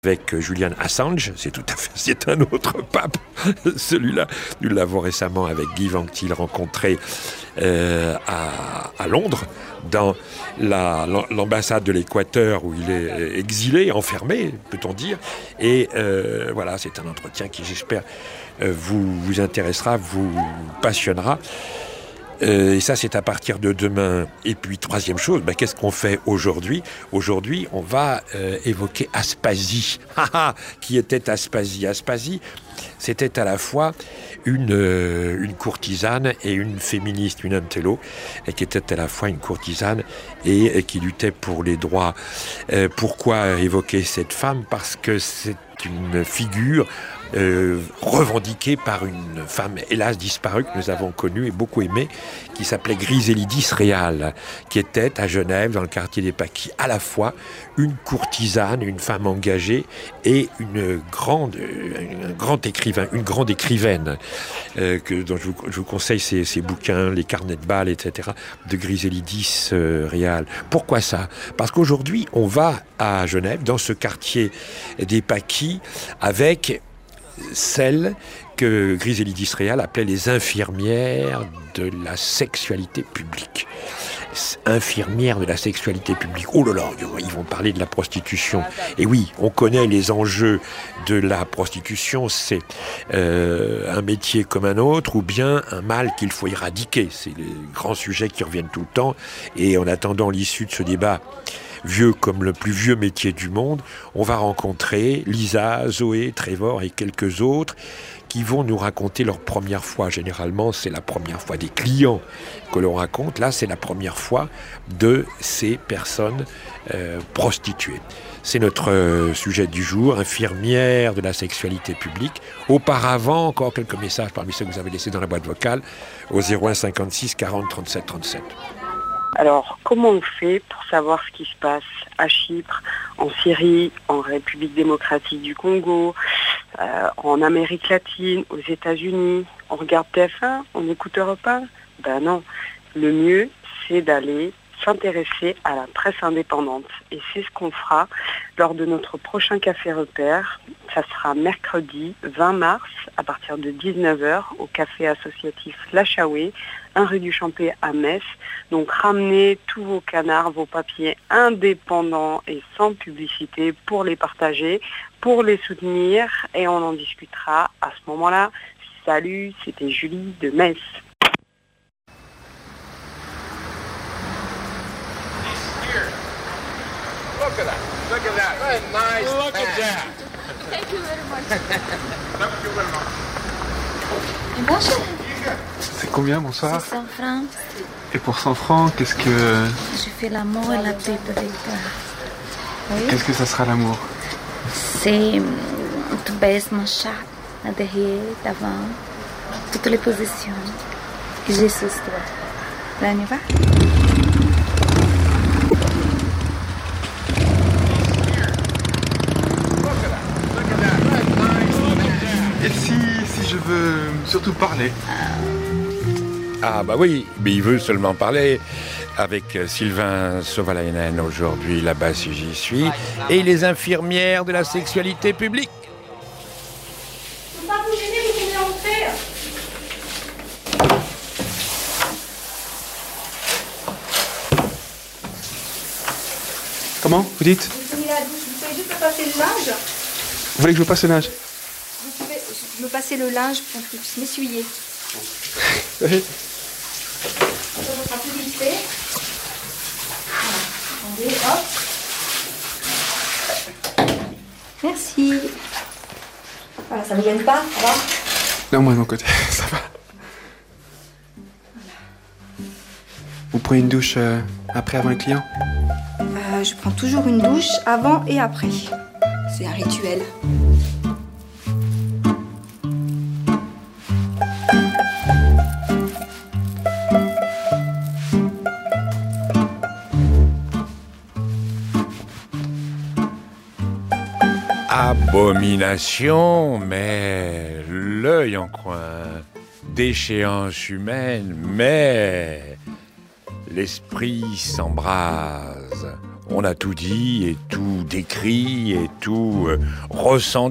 avec Julian Assange, c'est un autre pape. Celui-là, nous l'avons récemment avec Guy Van Til rencontré à Londres, dans l'ambassade de l'Équateur où il est exilé, enfermé, peut-on dire. Et voilà, c'est un entretien qui, j'espère, vous intéressera, vous passionnera. Et ça, c'est à partir de demain. Et puis, troisième chose, qu'est-ce qu'on fait aujourd'hui ? Aujourd'hui, on va évoquer Aspasie. Qui était Aspasie ? Aspasie, c'était à la fois une courtisane et une féministe, une intello, et qui était à la fois une courtisane et qui luttait pour les droits. Pourquoi évoquer cette femme ? Parce que c'est une figure revendiquée par une femme hélas disparue que nous avons connue et beaucoup aimée, qui s'appelait Griselidis Réal, qui était à Genève, dans le quartier des Pâquis, à la fois une courtisane, une femme engagée et un grand écrivain, une grande écrivaine, dont je vous conseille ses bouquins, les carnets de balles, etc., de Griselidis Réal. Pourquoi ça ? Parce qu'aujourd'hui, on va à Genève, dans ce quartier des Pâquis, avec celles que Griselidis Réal appelait les infirmières de la sexualité publique. Infirmières de la sexualité publique. Oh là là, ils vont parler de la prostitution. Et oui, on connaît les enjeux de la prostitution. C'est un métier comme un autre ou bien un mal qu'il faut éradiquer. C'est les grands sujets qui reviennent tout le temps. Et en attendant l'issue de ce débat, vieux comme le plus vieux métier du monde, on va rencontrer Lisa, Zoé, Trevor et quelques autres qui vont nous raconter leur première fois. Généralement, c'est la première fois des clients que l'on raconte. Là, c'est la première fois de ces personnes prostituées. C'est notre sujet du jour, infirmière de la sexualité publique. Auparavant, encore quelques messages parmi ceux que vous avez laissés dans la boîte vocale au 01 56 40 37 37. Alors, comment on fait pour savoir ce qui se passe à Chypre, en Syrie, en République démocratique du Congo, en Amérique latine, aux États-Unis ? On regarde TF1, on écoute Europe 1 ? Ben non. Le mieux, c'est d'aller s'intéresser à la presse indépendante. Et c'est ce qu'on fera lors de notre prochain Café Repère. Ça sera mercredi 20 mars à partir de 19h au Café associatif La Chaoué, 1 rue du Champé à Metz. Donc ramenez tous vos canards, vos papiers indépendants et sans publicité pour les partager, pour les soutenir et on en discutera à ce moment-là. Salut, c'était Julie de Metz. Look at that. Look at that. What a nice Look at that. Thank you very much. Thank you very much. Et bonjour. C'est combien, bonsoir? 100 francs. Et pour 100 francs, qu'est-ce que... Je fais l'amour et la pipe avec toi. Oui? Qu'est-ce que ça sera l'amour? C'est... Tu baisses mon chat, à derrière, d'avant, toutes les positions. Et je suis toi. Là, on y va? Et si je veux surtout parler? Ah bah oui, mais il veut seulement parler avec Sylvain Sovalainen aujourd'hui, là-bas si j'y suis, et les infirmières de la sexualité publique. Faut pas vous gêner, vous pouvez entrer. Comment? Vous dites? Vous finissez la douche, vous pouvez juste me passer le linge. Vous voulez que je vous passe le linge? Vous pouvez me passer le linge pour que je puisse m'essuyer. Oui. Ça sera plus vite fait. Voilà. Attendez, hop. Merci. Voilà, ça ne vous gêne pas, ça va? Non, moi de mon côté, ça va. Vous prenez une douche après, avant les clients? Je prends toujours une douche avant et après. C'est un rituel. Abomination, mais l'œil en coin, déchéance humaine, mais l'esprit s'embrase. on a tout dit et tout décrit et tout ressenti.